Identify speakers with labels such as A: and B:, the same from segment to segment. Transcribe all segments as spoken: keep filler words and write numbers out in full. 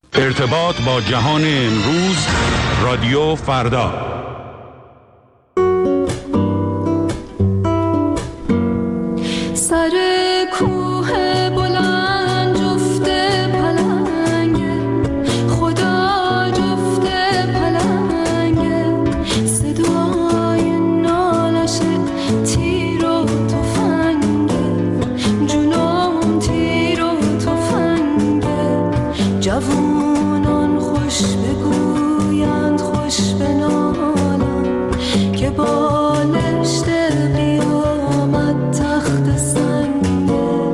A: ارتباط با جهان امروز، رادیو فردا.
B: سر کوه بلند جفت پلنگه، خدا جفت پلنگه، صدای نالش تیر و تفنگه، جونم تیر و تفنگه، جوونان خوش بگویند خوش بنالند که بالشت قیامت تخت سنگه.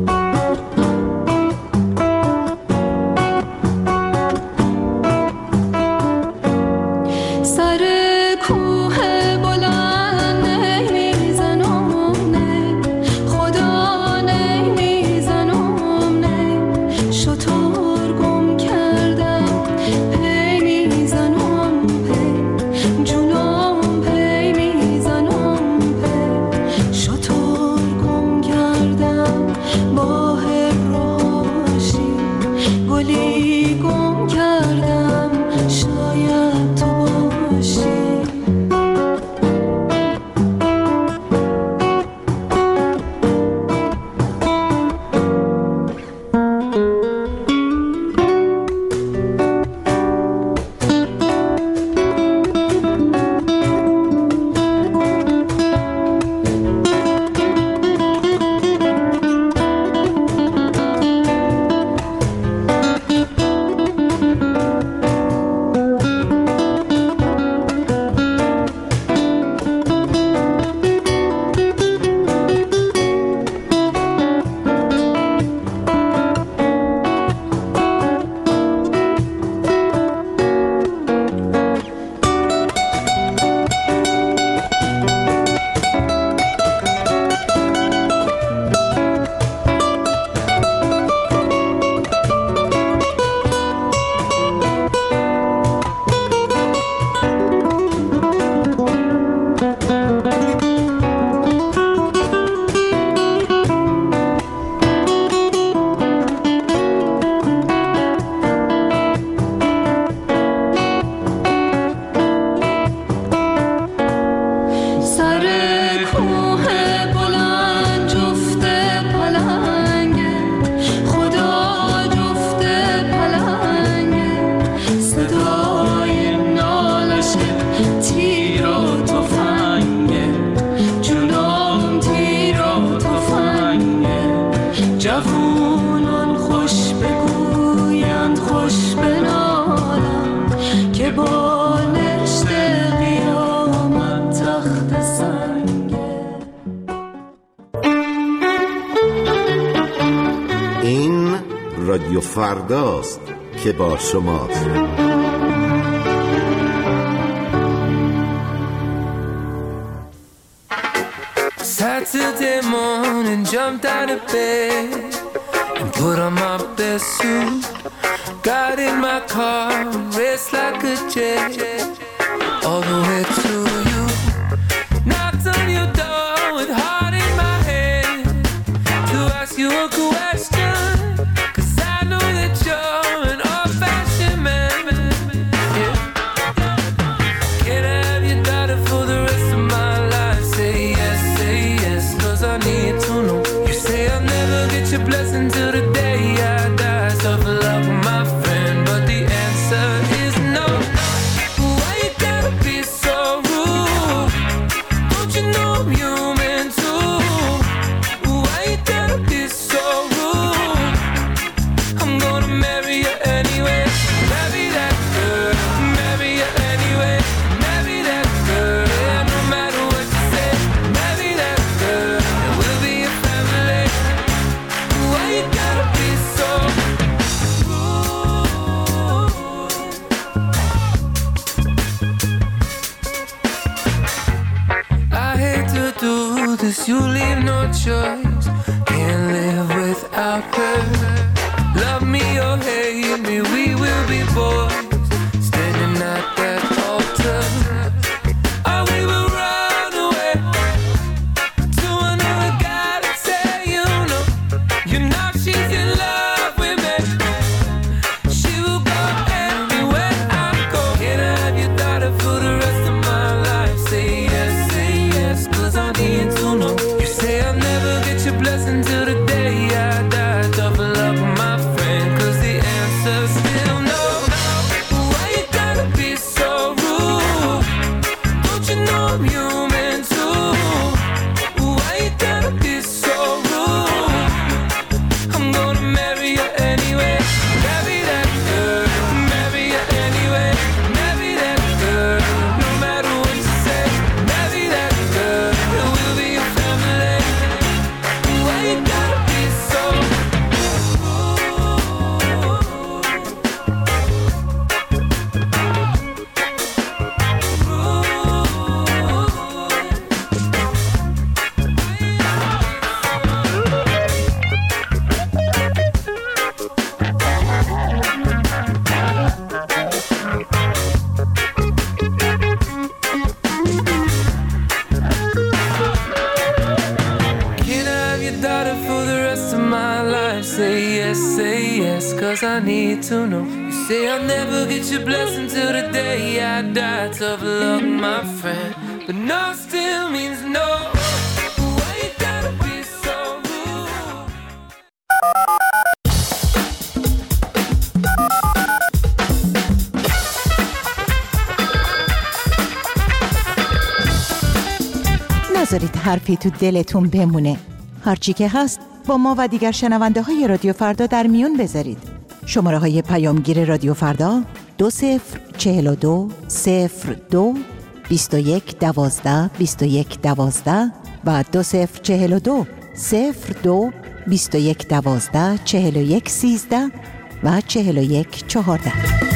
B: سر کوه بلند نمیزنم نه، خدا نمیزنم نه، شطور گم کردم پی میزنم پی، جونم پی میزنم پی، شطور گم کردم با هبراشی، گلی گم کردم شاید تو باشی. جوونان خوش بگویند خوش بنالند که بالشت قیامت تخت سنگه.
C: این رادیو فرداست که با شماست.
D: Saturday morning, jumped out of bed and put on my best suit. Got in my car and raced like a jet all the way to you. Knocked on your door with heart in my head to ask you a question, 'cause I know that you're an old-fashioned man. Yeah. Can I have your daughter for the rest of my life? Say yes, say yes, 'cause I need to know. You say I'll never get your blessing till the day I die. Suffer love with my friend, but the answer is no. Why you gotta be so rude? Don't you know I'm human too? Why you gotta be so rude? I'm gonna marry you anyway. Marry that girl, marry you anyway. Marry that girl, yeah, no matter what you say. Marry that girl, and we'll be a family. Why you gotta be so rude? I hate to do this, you leave no choice. Can't live without her. Love me or hate me, we will be boys standing at that altar. Or we will run away to another guy to say, you know, you know she's in love with me. She will go yes, cause I need to know. You say I'll never get your blessing till the day I die. Tough luck, my friend, but no still means no. Why you gotta be so rude?
E: نذارید حرفی تو دلتون بمونه. هرچی که هست با ما و دیگر شنونده های رادیو فردا در میون بذارید. شماره های پیامگیر رادیو فردا دو صفر چهل و دو صفر دو بیست و یک دوازده بیست و یک دوازده و دو صفر چهل و دو صفر دو بیست و یک دوازده چهل و یک سیزده و چهل و یک چهارده.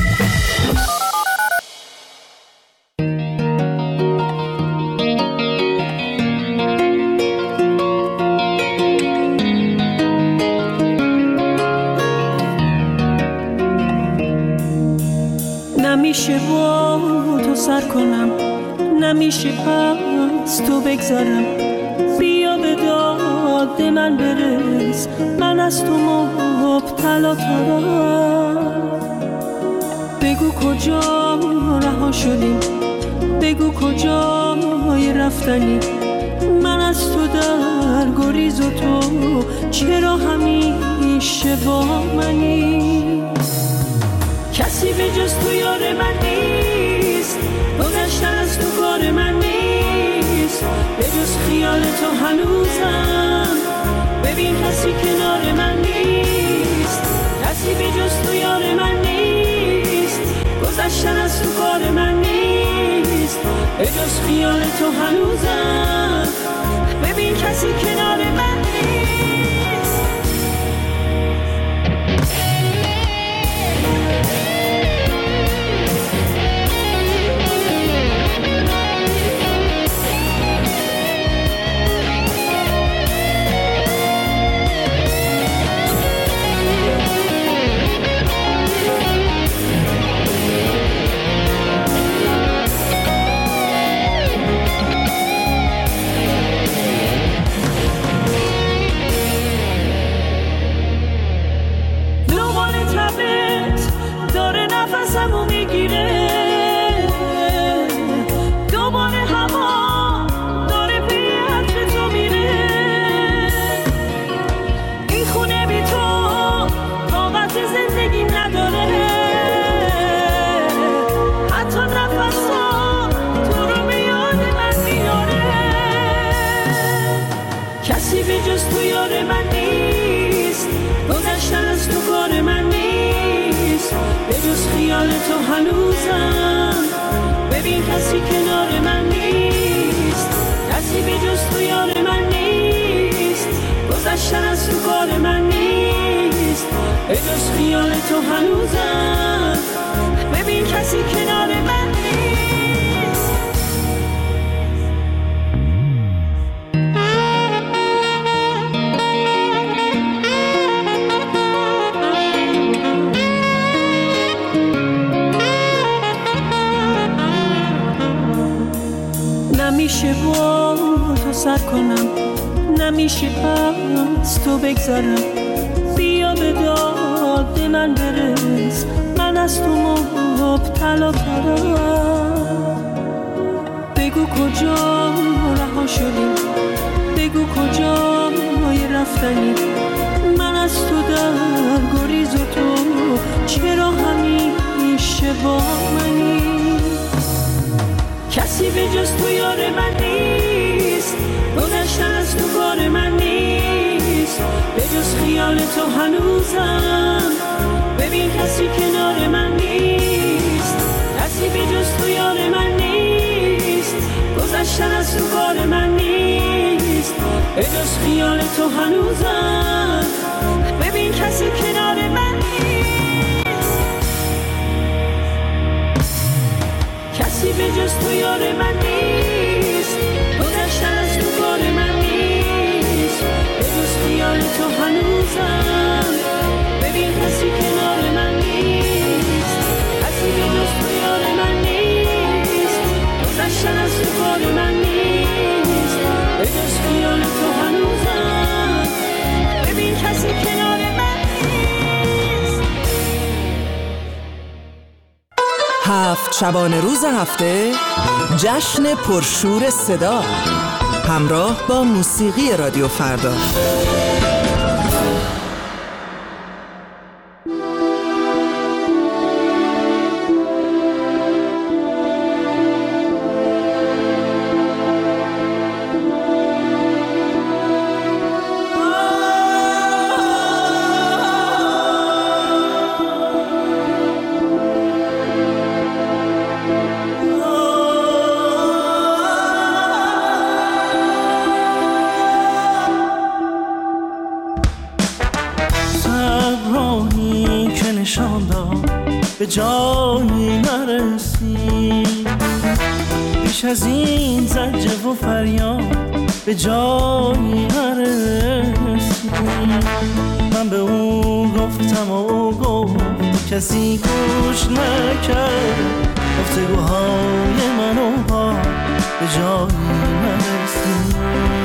B: نمیشه با تو سر کنم، نمیشه از تو بگذارم. بیا به داد من برس، من از تو مبتلا ترم. بگو کجا رها شدیم، بگو کجای رفتنی. من از تو در گریز و تو چرا همیشه با منی؟ کسی به جز تو یار من نیست، گذشتن از تو کار من نیست. به جز خیال تو هنوزم، ببین کسی کنار من نیست. کسی به جز تو یار من نیست، گذشتن از تو کار من نیست. به جز خیال تو هنوزم، ببین کسی کنار من نیست. نفسمو میگیره، دوباره هوا داره پی عطر تو میره. این خونه بی تو طاقت زندگی نداره، حتی نفسا تو رو به یاد من میاره. کسی به جز تو یار من نیست، گذشتن از تو کار من نیست. به جز خیال تو هنوزم، ببین کسی کنار من نیست. کسی به جز تو یار من نیست، گذشتن از تو کار من نیست. به جز خیال تو هنوزم، ببین کسی کنار من نیست. نمیشه با تو سر کنم، نمیشه از تو بگذارم. بیا به داد من برس، من از تو مبتلا ترم. بگو کجا رها شدیم، بگو کجای رفتنی. من از تو در گریز و تو چرا همیشه با منی؟ کسی به جز تو یار من نیست، گذشتن از تو کار من نیست. به جز خیال تو هنوزم، ببین کسی کنار من نیست. کسی به جز تو یار من نیست، گذشتن از تو کار من نیست. به جز خیال تو هنوزم، ببین کسی کنار من نیست. کسی به جز تو یار من نیست، گذشتن از تو کار من نیست. به جز خیال تو هنوزم، ببین کسی کنار من نیست. کسی به جز تو یار من نیست، گذشتن از تو کار من نیست. به جز خیال تو هنوزم، ببین کسی کنار من نیست.
F: هفت شبانه روز هفته جشن پرشور صدا همراه با موسیقی رادیو فردا.
B: به جایی نرسی، بیش از این زجه و فریاد به جایی نرسی. من به او گفتم و او گفت، کسی گوش نکرد. گفتگوهای من و با به جایی نرسی.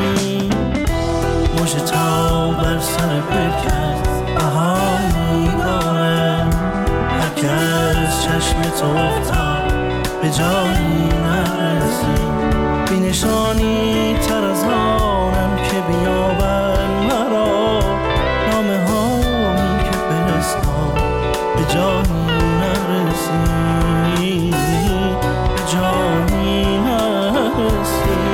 B: مژه تا بر سر پکت بهایی دارم، که از چشم تو افتاد به جایی نرسی. بی نشانی تر از آنم که بیابن مرا، نامه هایی که فرستاد به جایی نرسی. به جایی نرسی.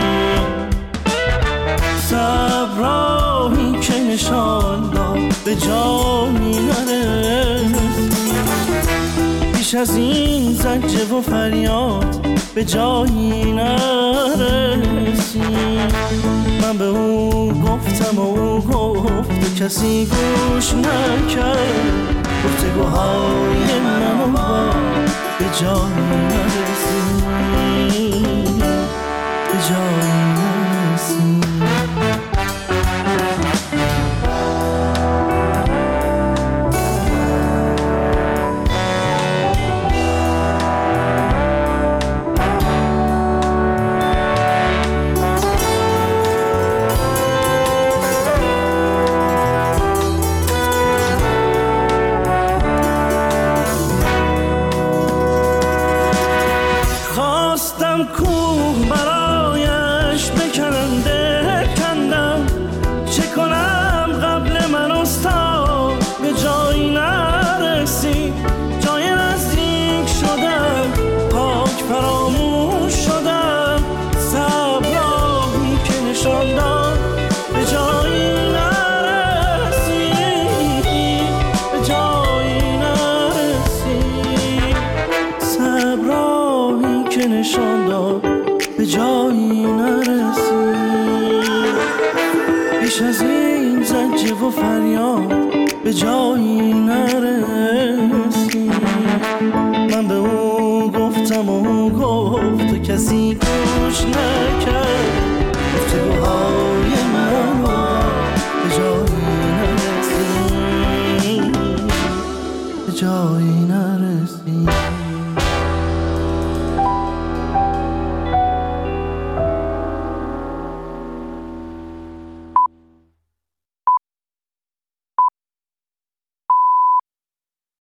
B: صبراهی که نشان داد به جایی نرسی. بیش از این زجه و فریاد به جایی نرسی. من به او گفتم و او گفت، کسی گوش نکرد. گفتگوهای من و با به جایی نرسی. به جایی نرسی. به جایی نرسی. بیش از این زجه و فریاد به جایی نرسی. من به او گفتم و او گفت، و کسی گوش نکرد. گفتگوهای من به جایی نرسی. به جایی نرسی.